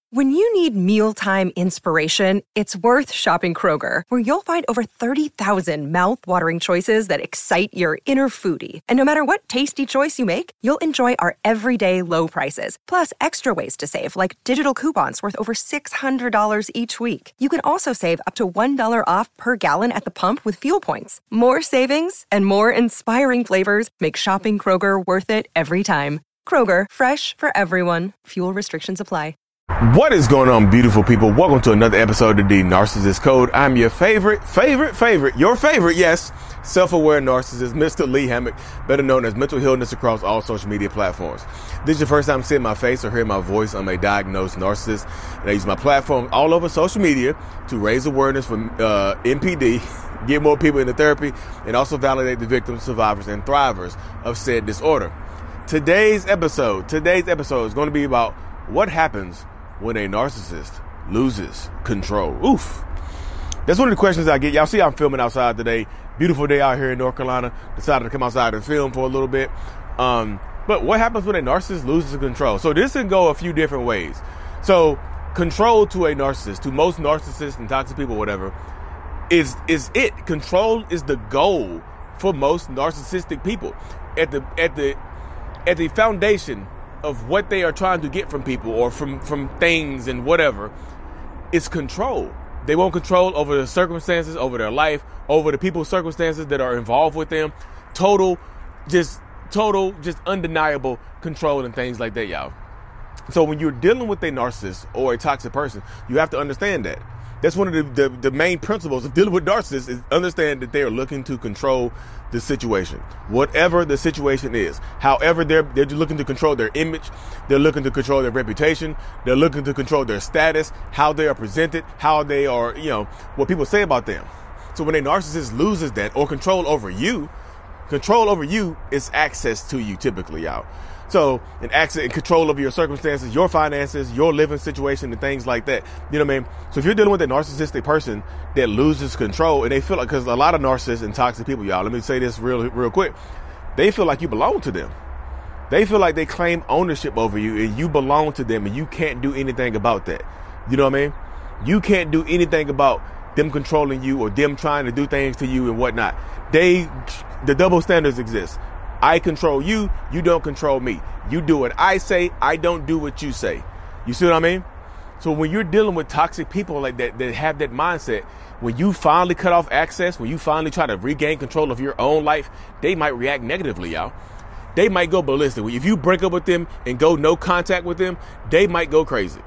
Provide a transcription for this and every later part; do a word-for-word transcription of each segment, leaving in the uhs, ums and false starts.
When you need mealtime inspiration, it's worth shopping Kroger, where you'll find over thirty thousand mouth-watering choices that excite your inner foodie. And no matter what tasty choice you make, you'll enjoy our everyday low prices, plus extra ways to save, like digital coupons worth over six hundred dollars each week. You can also save up to one dollar off per gallon at the pump with fuel points. More savings and more inspiring flavors make shopping Kroger worth it every time. Kroger, fresh for everyone. Fuel restrictions apply. What is going on, beautiful people? Welcome to another episode of The Narcissist Code. I'm your favorite, favorite, favorite, your favorite, yes, self-aware narcissist, Mister Lee Hammock, better known as Mental Healness across all social media platforms. This is your first time seeing my face or hearing my voice. I'm a diagnosed narcissist, and I use my platform all over social media to raise awareness for uh, N P D, get more people into therapy, and also validate the victims, survivors, and thrivers of said disorder. Today's episode, today's episode is going to be about what happens when a narcissist loses control. Oof. That's one of the questions I get. Y'all see I'm filming outside today. Beautiful day out here in North Carolina. Decided to come outside and film for a little bit. Um, but what happens when a narcissist loses control? So this can go a few different ways. So control to a narcissist, to most narcissists and toxic people, whatever, is, is it. Control is the goal for most narcissistic people. At the, at the, at the foundation of what they are trying to get from people or from, from things and whatever, it's control. They want control over the circumstances, over their life, over the people's circumstances that are involved with them. Total, just total, just undeniable control and things like that, y'all. So when you're dealing with a narcissist or a toxic person, you have to understand that. That's one of the, the, the main principles of dealing with narcissists is understand that they are looking to control the situation, whatever the situation is. However, they're, they're looking to control their image. They're looking to control their reputation. They're looking to control their status, how they are presented, how they are, you know, what people say about them. So when a narcissist loses that or control over you, control over you is access to you typically, y'all. So, an access and control over your circumstances, your finances, your living situation, and things like that. You know what I mean? So, if you're dealing with a narcissistic person that loses control, and they feel like, because a lot of narcissists and toxic people, y'all, let me say this real, real quick. They feel like you belong to them. They feel like they claim ownership over you, and you belong to them, and you can't do anything about that. You know what I mean? You can't do anything about them controlling you or them trying to do things to you and whatnot. They, the double standards exist. I control you, you don't control me. You do what I say, I don't do what you say. You see what I mean? So when you're dealing with toxic people like that, that have that mindset, when you finally cut off access, when you finally try to regain control of your own life, they might react negatively, y'all. They might go ballistic. If you break up with them and go no contact with them, they might go crazy.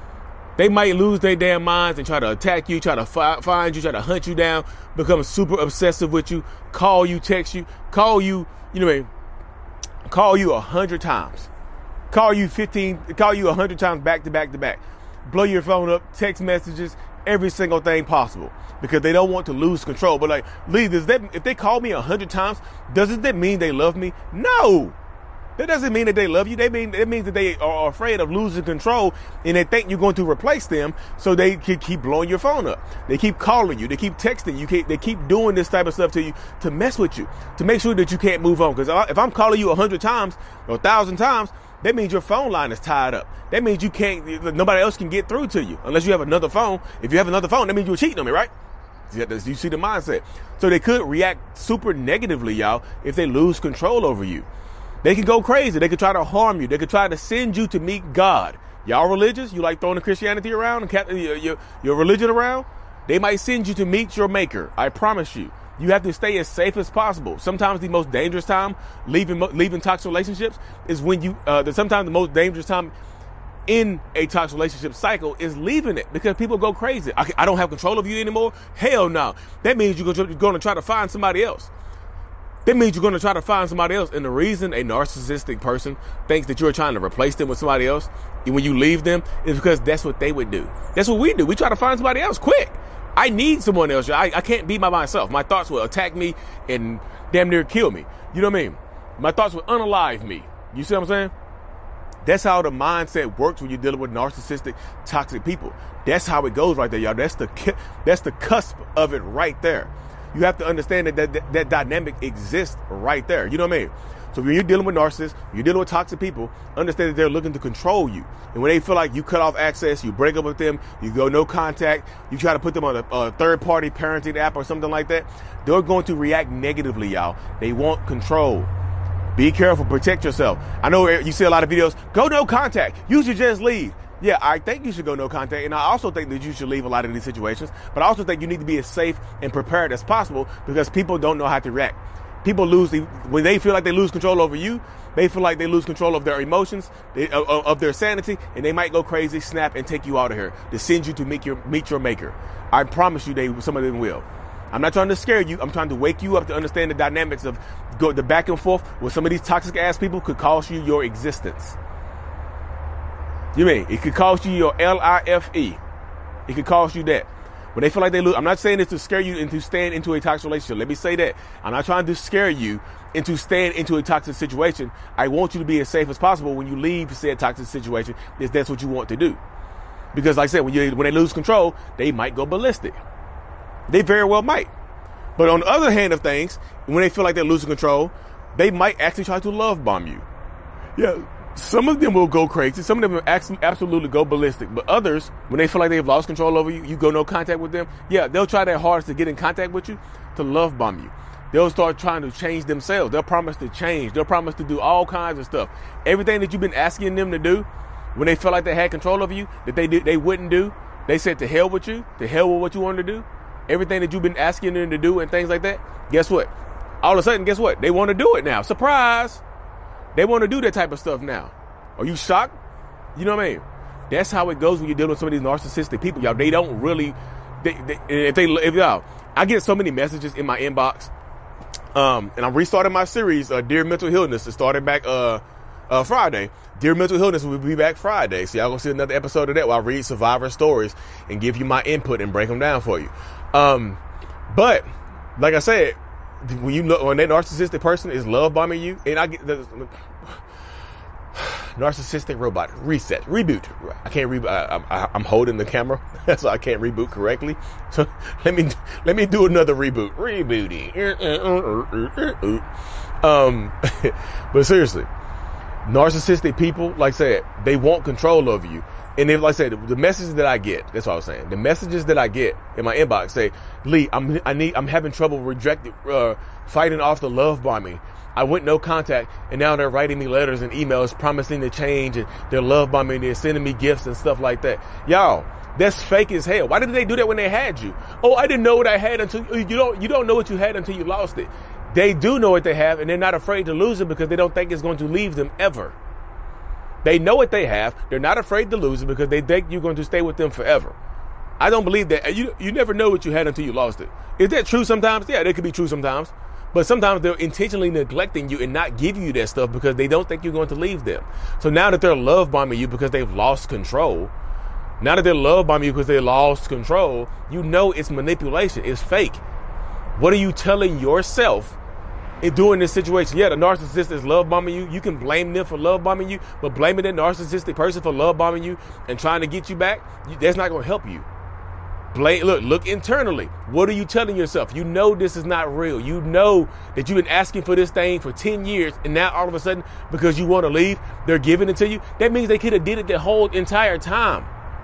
They might lose their damn minds and try to attack you, try to fi- find you, try to hunt you down, become super obsessive with you, call you, text you, call you, you know what I mean? Call you a hundred times. Call you fifteen, call you a hundred times back to back to back. Blow your phone up, text messages, every single thing possible. Because they don't want to lose control. But like, Lee, does that, if they call me a hundred times, doesn't that mean they love me? No! That doesn't mean that they love you. They mean it means that they are afraid of losing control and they think you're going to replace them, so they can keep blowing your phone up. They keep calling you. They keep texting you. They keep doing this type of stuff to you to mess with you, to make sure that you can't move on. Because if I'm calling you a hundred times or a thousand times, that means your phone line is tied up. That means you can't, nobody else can get through to you unless you have another phone. If you have another phone, that means you're cheating on me, right? You see the mindset. So they could react super negatively, y'all, if they lose control over you. They could go crazy. They could try to harm you. They could try to send you to meet God. Y'all religious? You like throwing the Christianity around and your, your, your religion around? They might send you to meet your maker. I promise you. You have to stay as safe as possible. Sometimes the most dangerous time leaving leaving toxic relationships is when you, uh, the, sometimes the most dangerous time in a toxic relationship cycle is leaving it, because people go crazy. I, I don't have control of you anymore. Hell no. That means you're going to try to find somebody else. That means you're going to try to find somebody else. And the reason a narcissistic person thinks that you're trying to replace them with somebody else when you leave them is because that's what they would do. That's what we do. We try to find somebody else quick. I need someone else. I, I can't be by myself. My thoughts will attack me and damn near kill me. You know what I mean? My thoughts will unalive me. You see what I'm saying? That's how the mindset works when you're dealing with narcissistic, toxic people. That's how it goes right there, y'all. That's the that's the cusp of it right there. You have to understand that that, that that dynamic exists right there. You know what I mean? So So when you're dealing with narcissists, when you're dealing with toxic people, understand that they're looking to control you. And when they feel like you cut off access, you break up with them, you go no contact, you try to put them on a, a third-party parenting app or something like that, they're going to react negatively, y'all. They want control. Be careful. Protect yourself. I know you see a lot of videos, go no contact. You should just leave. Yeah, I think you should go no contact, and I also think that you should leave a lot of these situations, but I also think you need to be as safe and prepared as possible because people don't know how to react. People lose, the, when they feel like they lose control over you, they feel like they lose control of their emotions, they, of, of their sanity, and they might go crazy, snap, and take you out of here to send you to meet your, meet your maker. I promise you they, some of them will. I'm not trying to scare you. I'm trying to wake you up to understand the dynamics of go, the back and forth with some of these toxic ass people could cost you your existence. You mean it could cost you your L I F E? It could cost you that. When they feel like they lose, I'm not saying this to scare you into staying into a toxic relationship. Let me say that. I'm not trying to scare you into staying into a toxic situation. I want you to be as safe as possible when you leave said toxic situation, if that's what you want to do. Because like I said, when you when they lose control, they might go ballistic. They very well might. But on the other hand of things, when they feel like they're losing control, they might actually try to love bomb you. Yeah. Some of them will go crazy. Some of them will absolutely go ballistic. But others, when they feel like they've lost control over you, you go no contact with them. Yeah, they'll try their hardest to get in contact with you, to love bomb you. They'll start trying to change themselves. They'll promise to change. They'll promise to do all kinds of stuff. Everything that you've been asking them to do, when they felt like they had control over you, that they did, they wouldn't do. They said to hell with you, to hell with what you wanted to do. Everything that you've been asking them to do and things like that. Guess what? All of a sudden, guess what? They want to do it now. Surprise! They want to do that type of stuff now. Are you shocked? You know what I mean? That's how it goes when you're dealing with some of these narcissistic people, y'all. They don't really, they, they, if they, if y'all, I get so many messages in my inbox, um, and I'm restarting my series, uh, Dear Mental Illness. It started back uh, uh, Friday. Dear Mental Illness will be back Friday, so y'all gonna see another episode of that where I read survivor stories and give you my input and break them down for you. Um, but like I said, when you look, when that narcissistic person is love bombing you, and I get the narcissistic robot reset reboot. I can't reboot. I, I, I'm holding the camera, so I can't reboot correctly. So let me let me do another reboot. Rebooting. Um, but seriously, narcissistic people, like I said, they want control over you. And if, like I said, the messages that I get, that's what I was saying. The messages that I get in my inbox say, Lee, I'm I need I'm having trouble rejecting, uh, fighting off the love bombing. I went no contact, and now they're writing me letters and emails promising to change, and they're love bombing, they're sending me gifts and stuff like that. Y'all, that's fake as hell. Why did they do that when they had you? Oh, I didn't know what I had until you don't you don't know what you had until you lost it. They do know what they have, and they're not afraid to lose it because they don't think it's going to leave them ever. They know what they have. They're not afraid to lose it because they think you're going to stay with them forever. I don't believe that. You you never know what you had until you lost it. Is that true sometimes? Yeah, that could be true sometimes. But sometimes they're intentionally neglecting you and not giving you that stuff because they don't think you're going to leave them. So now that they're love bombing you because they've lost control, now that they're love bombing you because they lost control, you know it's manipulation. It's fake. What are you telling yourself in doing this situation? Yeah, the narcissist is love bombing you. You can blame them for love bombing you, but blaming that narcissistic person for love bombing you and trying to get you back, that's not going to help you. Blame, look, look internally. What are you telling yourself? You know this is not real. You know that you've been asking for this thing for ten years, and now all of a sudden, because you want to leave, they're giving it to you. That means they could have did it the whole entire time.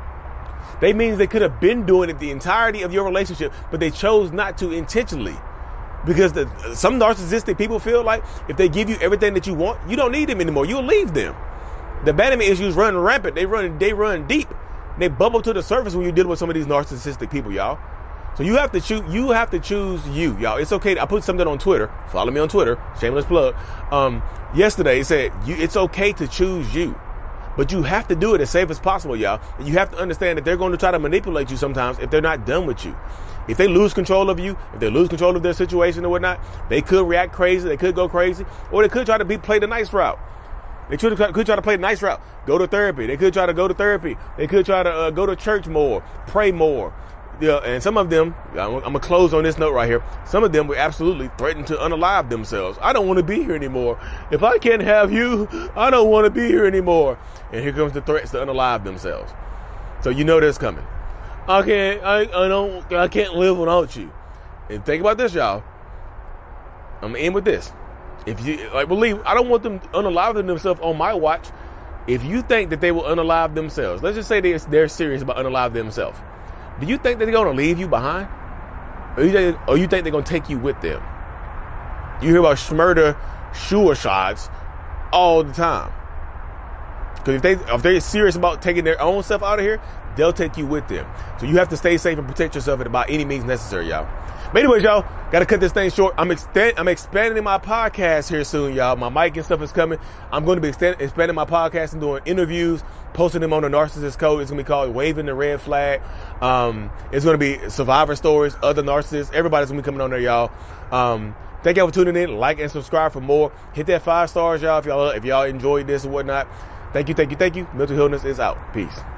That means they could have been doing it the entirety of your relationship, but they chose not to intentionally. Because the, some narcissistic people feel like if they give you everything that you want, you don't need them anymore. You'll leave them. The abandonment issues run rampant. They run, they run deep. They bubble to the surface when you're dealing with some of these narcissistic people, y'all. So you have to choose. You have to choose you, y'all. It's okay. I put something on Twitter. Follow me on Twitter. Shameless plug. Um, yesterday it said you, it's okay to choose you, but you have to do it as safe as possible, y'all. And you have to understand that they're going to try to manipulate you sometimes if they're not done with you. If they lose control of you, if they lose control of their situation or whatnot, they could react crazy. They could go crazy, or they could try to be play the nice route. They could try, could try to play the nice route. Go to therapy. They could try to go to therapy. They could try to uh, go to church more, pray more. Yeah, and some of them, I'm, I'm going to close on this note right here. Some of them will absolutely threaten to unalive themselves. I don't want to be here anymore. If I can't have you, I don't want to be here anymore. And here comes the threats to unalive themselves. So you know that's coming. I can't, I, I don't, I can't live without you. And think about this, y'all. I'm going to end with this. If you, like, believe, I don't want them unaliving themselves on my watch. If you think that they will unalive themselves, let's just say they, they're serious about unalive themselves. Do you think that they're going to leave you behind? Or you think, or you think they're going to take you with them? You hear about murder suicides all the time. Because if, they, if they're serious about taking their own stuff out of here, they'll take you with them. So you have to stay safe and protect yourself by any means necessary, y'all. But anyways, y'all, got to cut this thing short. I'm, extend, I'm expanding my podcast here soon, y'all. My mic and stuff is coming. I'm going to be extend, expanding my podcast and doing interviews, posting them on the Narcissist Code. It's going to be called Waving the Red Flag. Um, it's going to be survivor stories, other narcissists. Everybody's going to be coming on there, y'all. Um, thank y'all for tuning in. Like and subscribe for more. Hit that five stars, y'all, if y'all, if y'all enjoyed this or whatnot. Thank you, thank you, thank you. Mental Healness is out. Peace.